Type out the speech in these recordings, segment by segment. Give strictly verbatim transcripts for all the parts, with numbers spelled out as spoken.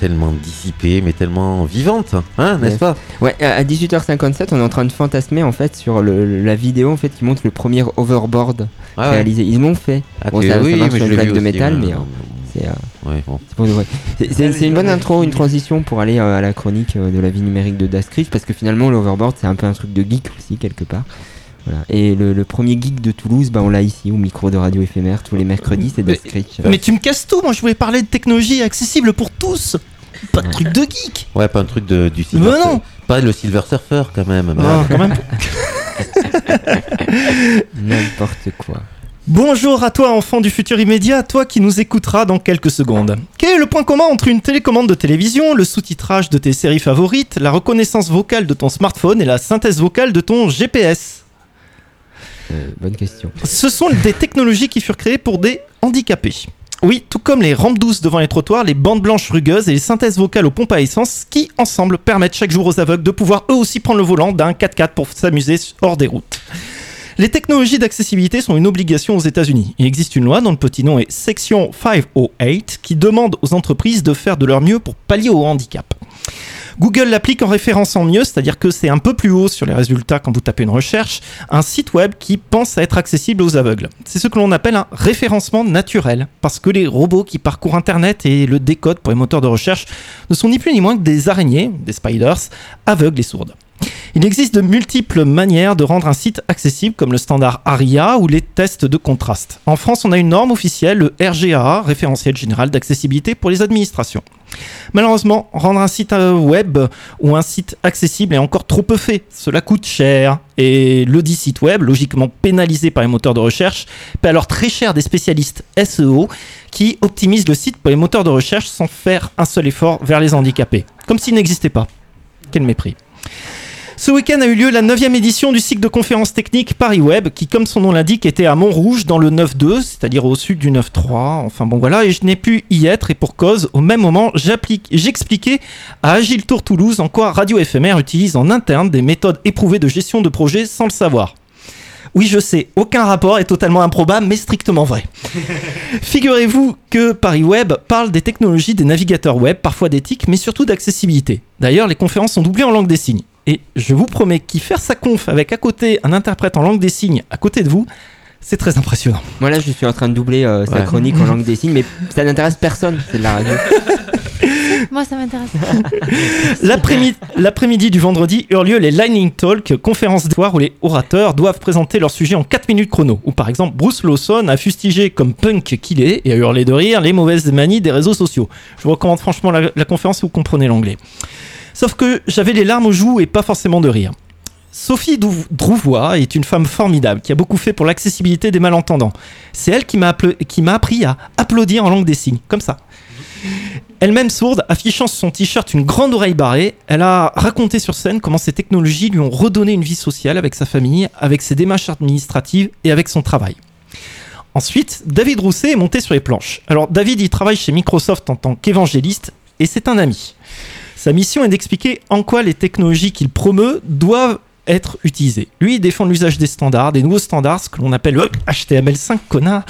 tellement dissipée, mais tellement vivante, hein, n'est-ce ouais. pas ? Ouais, à dix-huit heures cinquante-sept, on est en train de fantasmer en fait sur le, la vidéo en fait qui montre le premier overboard ah, réalisé. Ouais. Ils l'ont fait. Ah, bon, ça, oui, ça marche mais sur je une l'ai plaque vu de aussi, métal, ouais, mais non, euh, c'est, euh, ouais, bon. c'est, pour de vrai. c'est, c'est, c'est une bonne intro, une transition pour aller euh, à la chronique euh, de la vie numérique de Dascritch, parce que finalement l'overboard c'est un peu un truc de geek aussi quelque part. Voilà. Et le, le premier geek de Toulouse, bah, on l'a ici au micro de Radio Éphémère tous les mercredis, c'est Dascritch. Mais, mais tu me casses tout, moi je voulais parler de technologie accessible pour tous. Pas de ouais. truc de geek. Ouais, pas un truc de, du Silver Mais non. Pas le Silver Surfer quand même. Ah, quand même. N'importe quoi. Bonjour à toi, enfant du futur immédiat, toi qui nous écouteras dans quelques secondes. Quel est le point commun entre une télécommande de télévision, le sous-titrage de tes séries favorites, la reconnaissance vocale de ton smartphone et la synthèse vocale de ton G P S ? Euh, bonne question. Ce sont des technologies qui furent créées pour des handicapés. Oui, tout comme les rampes douces devant les trottoirs, les bandes blanches rugueuses et les synthèses vocales aux pompes à essence qui, ensemble, permettent chaque jour aux aveugles de pouvoir eux aussi prendre le volant d'un quatre-quatre pour s'amuser hors des routes. Les technologies d'accessibilité sont une obligation aux États-Unis. Il existe une loi dont le petit nom est Section cinq cent huit qui demande aux entreprises de faire de leur mieux pour pallier au handicap. Google l'applique en référençant mieux, c'est-à-dire que c'est un peu plus haut sur les résultats quand vous tapez une recherche, un site web qui pense à être accessible aux aveugles. C'est ce que l'on appelle un référencement naturel, parce que les robots qui parcourent Internet et le décodent pour les moteurs de recherche ne sont ni plus ni moins que des araignées, des spiders, aveugles et sourdes. Il existe de multiples manières de rendre un site accessible, comme le standard ARIA ou les tests de contraste. En France, on a une norme officielle, le R G A A, référentiel général d'accessibilité pour les administrations. Malheureusement, rendre un site web ou un site accessible est encore trop peu fait. Cela coûte cher. Et le dit site web, logiquement pénalisé par les moteurs de recherche, paie alors très cher des spécialistes S E O qui optimisent le site pour les moteurs de recherche sans faire un seul effort vers les handicapés. Comme s'il n'existait pas. Quel mépris. Ce week-end a eu lieu la neuvième édition du cycle de conférences techniques Paris Web, qui, comme son nom l'indique, était à Montrouge, dans le neuf deux, c'est-à-dire au sud du neuf trois. Enfin bon voilà, et je n'ai pu y être, et pour cause, au même moment, j'expliquais à Agile Tour Toulouse en quoi Radio Éphémère utilise en interne des méthodes éprouvées de gestion de projet sans le savoir. Oui, je sais, aucun rapport est totalement improbable, mais strictement vrai. Figurez-vous que Paris Web parle des technologies des navigateurs web, parfois d'éthique, mais surtout d'accessibilité. D'ailleurs, les conférences sont doublées en langue des signes. Et je vous promets qu'y faire sa conf avec à côté un interprète en langue des signes à côté de vous, c'est très impressionnant. Moi là, je suis en train de doubler euh, sa ouais. chronique en langue des signes, mais ça n'intéresse personne, c'est de la radio. Moi, ça m'intéresse. L'après-midi, l'après-midi du vendredi eurent lieu les Lightning Talk, conférences d'histoire où les orateurs doivent présenter leur sujet en quatre minutes chrono. Où par exemple, Bruce Lawson a fustigé comme punk qu'il est et a hurlé de rire les mauvaises manies des réseaux sociaux. Je vous recommande franchement la, la conférence si vous comprenez l'anglais. Sauf que j'avais les larmes aux joues et pas forcément de rire. Sophie Drouvois est une femme formidable qui a beaucoup fait pour l'accessibilité des malentendants. C'est elle qui m'a, appla- qui m'a appris à applaudir en langue des signes, comme ça. Elle-même sourde, affichant sur son t-shirt une grande oreille barrée, elle a raconté sur scène comment ces technologies lui ont redonné une vie sociale avec sa famille, avec ses démarches administratives et avec son travail. Ensuite, David Rousset est monté sur les planches. Alors David, il travaille chez Microsoft en tant qu'évangéliste et c'est un ami. Sa mission est d'expliquer en quoi les technologies qu'il promeut doivent être utilisées. Lui, il défend l'usage des standards, des nouveaux standards, ce que l'on appelle le H T M L cinq, connard.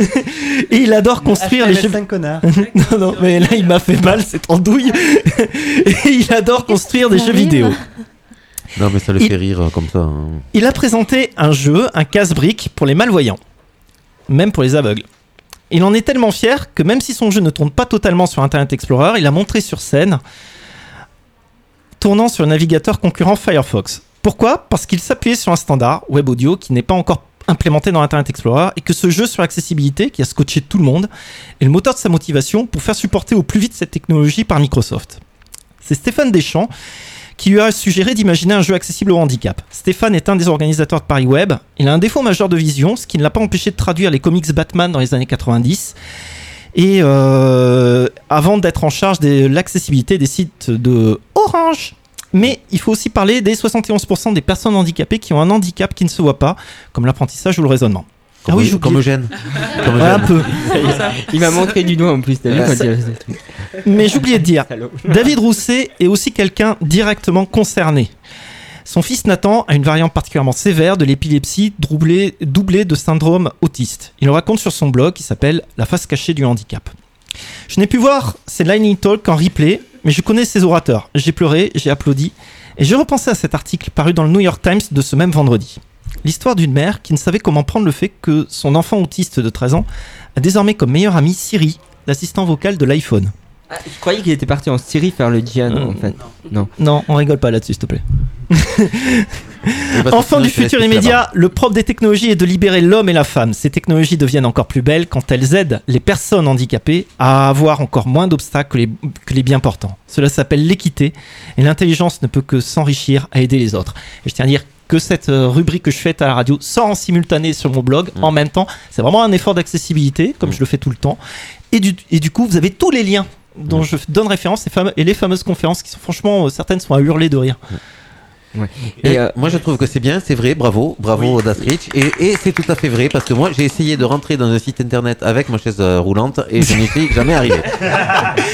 Et il adore construire les jeux... connard. Non, non, mais là, il m'a fait mal, cette andouille. Et il adore construire des jeux vidéo. Non, mais ça le il... fait rire comme ça. Hein. Il a présenté un jeu, un casse-brique pour les malvoyants. Même pour les aveugles. Il en est tellement fier que même si son jeu ne tourne pas totalement sur Internet Explorer, il a montré sur scène tournant sur le navigateur concurrent Firefox. Pourquoi ? Parce qu'il s'appuyait sur un standard web audio qui n'est pas encore implémenté dans Internet Explorer et que ce jeu sur accessibilité, qui a scotché tout le monde, est le moteur de sa motivation pour faire supporter au plus vite cette technologie par Microsoft. C'est Stéphane Deschamps qui lui a suggéré d'imaginer un jeu accessible au handicap. Stéphane est un des organisateurs de Paris Web. Il a un défaut majeur de vision, ce qui ne l'a pas empêché de traduire les comics Batman dans les années quatre-vingt-dix. Et euh, avant d'être en charge de l'accessibilité des sites de Orange. Mais il faut aussi parler des soixante et onze pour cent des personnes handicapées qui ont un handicap qui ne se voit pas, comme l'apprentissage ou le raisonnement. Comme, ah oui, comme Eugène. Comme ouais, un peu. Il m'a montré du doigt en plus, t'as vu quand il a fait truc. Mais j'oubliais de dire, David Rousset est aussi quelqu'un directement concerné. Son fils Nathan a une variante particulièrement sévère de l'épilepsie doublée, doublée de syndrome autiste. Il le raconte sur son blog qui s'appelle « La face cachée du handicap ». Je n'ai pu voir ces Lightning Talk en replay, mais je connais ces orateurs. J'ai pleuré, j'ai applaudi, et j'ai repensé à cet article paru dans le New York Times de ce même vendredi. L'histoire d'une mère qui ne savait comment prendre le fait que son enfant autiste de treize ans a désormais comme meilleur ami Siri, l'assistant vocal de l'iPhone. Ah, je croyais qu'il était parti en Syrie faire le djihad Euh, en fait. Non. Non, on rigole pas là-dessus, s'il te plaît. Parce que Enfant sinon, du je te laisse futur plus immédiat, le propre des technologies est de libérer l'homme et la femme. Ces technologies deviennent encore plus belles quand elles aident les personnes handicapées à avoir encore moins d'obstacles que les, que les bien portants. Cela s'appelle l'équité et l'intelligence ne peut que s'enrichir à aider les autres. Et je tiens à dire que cette euh, rubrique que je fais à la radio sort en simultané sur mon blog Mmh. en même temps. C'est vraiment un effort d'accessibilité, comme Mmh. je le fais tout le temps. Et du, et du coup, vous avez tous les liens dont Mmh. je donne référence et, fame- et les fameuses conférences qui sont franchement, euh, certaines sont à hurler de rire. Et Et, euh, moi je trouve que c'est bien, c'est vrai, bravo, bravo Dastrich. Et, et c'est tout à fait vrai parce que moi j'ai essayé de rentrer dans un site internet avec ma chaise euh, roulante et je n'y suis jamais arrivé.